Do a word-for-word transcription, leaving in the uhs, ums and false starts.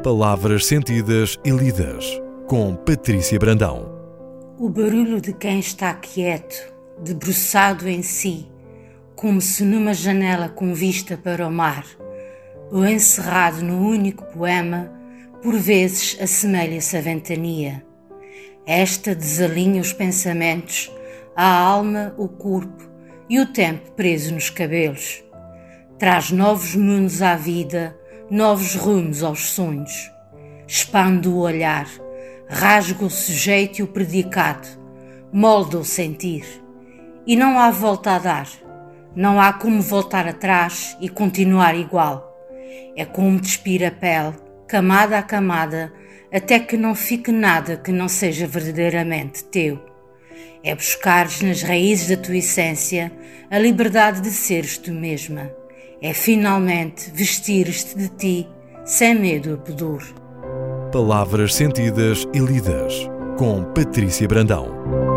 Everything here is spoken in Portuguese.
Palavras sentidas e lidas, com Patrícia Brandão. O barulho de quem está quieto, debruçado em si, como se numa janela com vista para o mar, ou encerrado no único poema, por vezes assemelha-se à ventania. Esta desalinha os pensamentos, a alma, o corpo e o tempo preso nos cabelos. Traz novos mundos à vida, novos rumos aos sonhos. Expande o olhar, rasga o sujeito e o predicado, molda o sentir. E não há volta a dar, não há como voltar atrás e continuar igual. É como despir a pele, camada a camada, até que não fique nada que não seja verdadeiramente teu. É buscares nas raízes da tua essência a liberdade de seres tu mesma. É finalmente vestir-te de ti sem medo a pudor. Palavras sentidas e lidas, com Patrícia Brandão.